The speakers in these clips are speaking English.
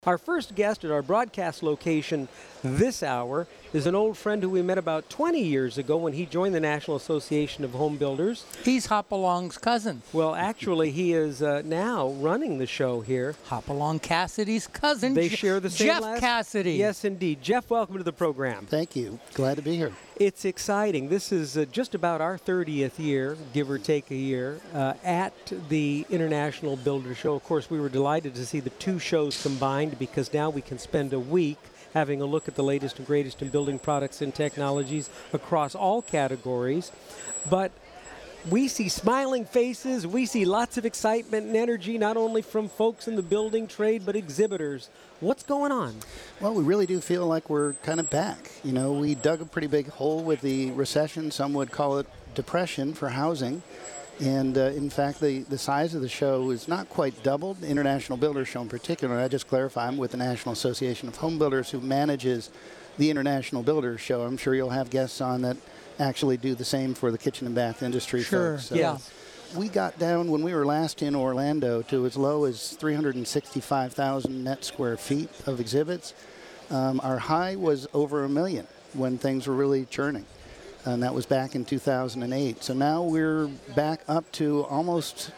Our first guest at our broadcast location this hour is an old friend who we met about 20 years ago when he joined the National Association of Home Builders. He's Hopalong's cousin. Well, actually, he is now running the show here. Hopalong Cassidy's cousin. They share the same Jeff Cassidy. Yes, indeed. Jeff, welcome to the program. Thank you. Glad to be here. It's exciting. This is just about our 30th year, give or take a year, at the International Builder Show. Of course, we were delighted to see the two shows combined because now we can spend a week having a look at the latest and greatest in building products and technologies across all categories. But we see smiling faces, we see lots of excitement and energy, not only from folks in the building trade, but exhibitors. What's going on? Well, we really do feel like we're kind of back. You know, we dug a pretty big hole with the recession. Some would call it depression for housing. And in fact, the size of the show is not quite doubled. The International Builders Show in particular, I just clarify, I'm with the National Association of Home Builders who manages the International Builders Show. I'm sure you'll have guests on that actually do the same for the kitchen and bath industry folks. So yeah. We got down when we were last in Orlando to as low as 365,000 net square feet of exhibits. Our high was over 1 million when things were really churning. And that was back in 2008. So now we're back up to almost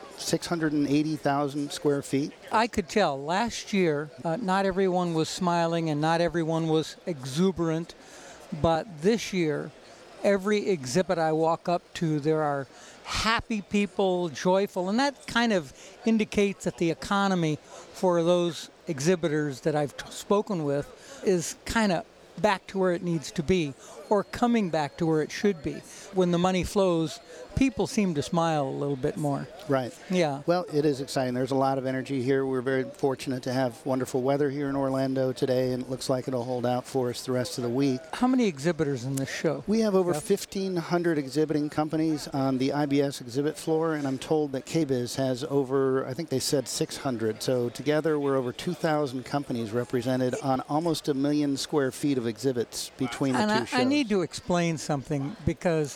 680,000 square feet. I could tell last year not everyone was smiling and not everyone was exuberant, but this year every exhibit I walk up to, there are happy people, joyful, and that kind of indicates that the economy for those exhibitors that I've spoken with is kind of back to where it needs to be, or coming back to where it should be. When the money flows, people seem to smile a little bit more. Right. Yeah. Well, it is exciting. There's a lot of energy here. We're very fortunate to have wonderful weather here in Orlando today, and it looks like it'll hold out for us the rest of the week. How many exhibitors in this show? We have over 1,500 exhibiting companies on the IBS exhibit floor, and I'm told that KBIS has over, I think they said 600. So together we're over 2,000 companies represented on almost 1 million square feet of exhibits between the two shows. I need to explain something because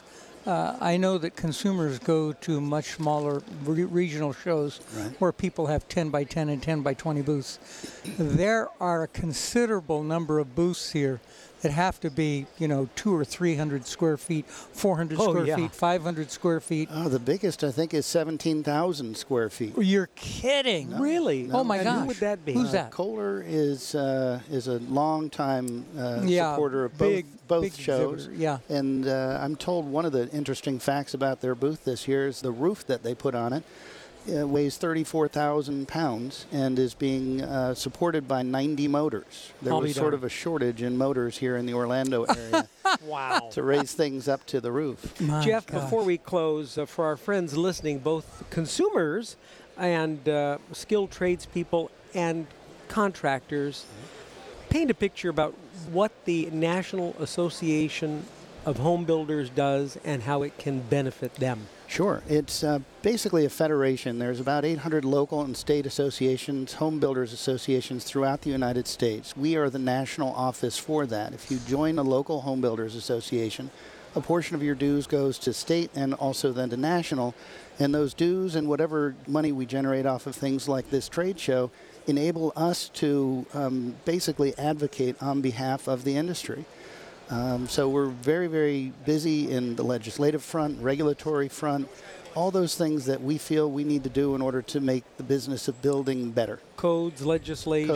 I know that consumers go to much smaller regional shows where people have 10 by 10 and 10 by 20 booths. There are a considerable number of booths here that have to be, 200 or 300 square feet, 400 square feet, 500 square feet. Oh, the biggest, I think, is 17,000 square feet. You're kidding. No, really? No. Oh, my gosh. Who would that be? Who's that? Kohler is a long-time supporter of both shows. Exhibitor. Yeah. And I'm told one of the interesting facts about their booth this year is the roof that they put on it. Weighs 34,000 pounds and is being supported by 90 motors. There was sort of a shortage in motors here in the Orlando area. Wow. To raise things up to the roof. My Jeff, gosh. before we close, for our friends listening, both consumers and skilled tradespeople and contractors, paint a picture about what the National Association of Home Builders does and how it can benefit them. Sure. It's basically a federation. There's about 800 local and state associations, home builders associations throughout the United States. We are the national office for that. If you join a local home builders association, a portion of your dues goes to state and also then to national. And those dues and whatever money we generate off of things like this trade show enable us to basically advocate on behalf of the industry. So we're very, very busy in the legislative front, regulatory front, all those things that we feel we need to do in order to make the business of building better. Codes, legislation,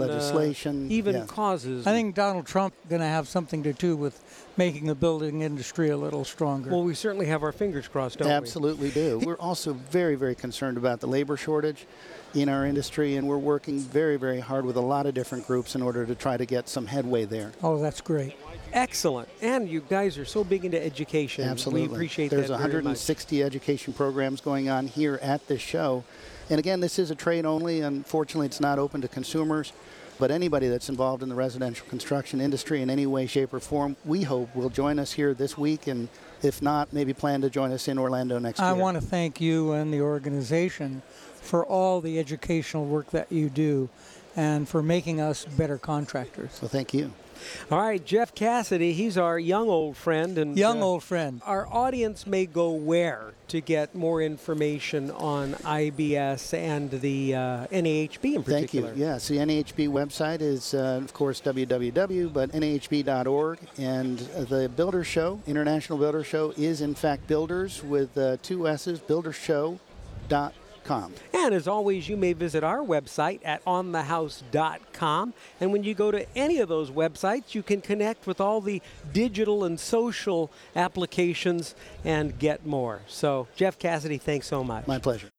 even causes. I think Donald Trump going to have something to do with making the building industry a little stronger. Well, we certainly have our fingers crossed, don't we? Absolutely do. We're also very, very concerned about the labor shortage in our industry, and we're working very, very hard with a lot of different groups in order to try to get some headway there. Oh, that's great. Excellent. And you guys are so big into education. Absolutely. We appreciate There's that very much. 160 education programs going on here at this show. And again, this is a trade only. Unfortunately, it's not open to consumers. But anybody that's involved in the residential construction industry in any way, shape, or form, we hope will join us here this week. And if not, maybe plan to join us in Orlando next year. I want to thank you and the organization for all the educational work that you do and for making us better contractors. So thank you. All right, Jeff Cassidy, he's our young old friend. And Old friend. Our audience may go where to get more information on IBS and the NAHB in particular? Thank you. Yes, the NAHB website is, of course, www, but NAHB.org. And the Builder Show, International Builder Show, is in fact Builders with 2 S's, buildershow.com. And as always, you may visit our website at onthehouse.com. And when you go to any of those websites, you can connect with all the digital and social applications and get more. So, Jeff Cassidy, thanks so much. My pleasure.